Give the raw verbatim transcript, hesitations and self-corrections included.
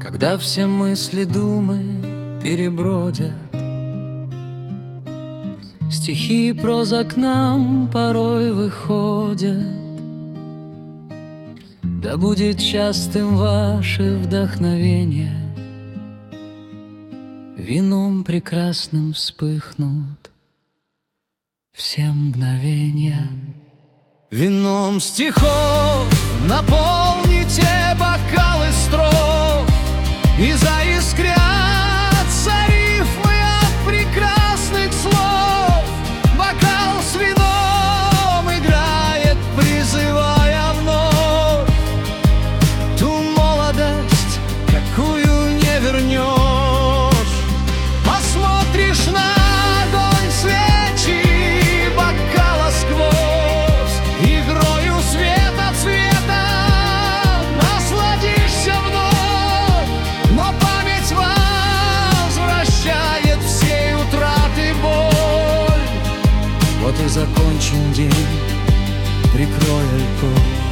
Когда все мысли, думы перебродят, стихи и проза к нам порой выходят. Да будет частым ваше вдохновение, вином прекрасным вспыхнут все мгновения. Вином стихов наполните бокалы строк, и заискрятся рифмы от прекрасных слов. Бокал с вином играет, призывая вновь ту молодость, какую не вернешь. Посмотришь на огонь свечи бокала сквозь, игрою света цвета насладишься вновь. Но память возвращает всей утраты боль. Вот и закончен день, прикрой альков.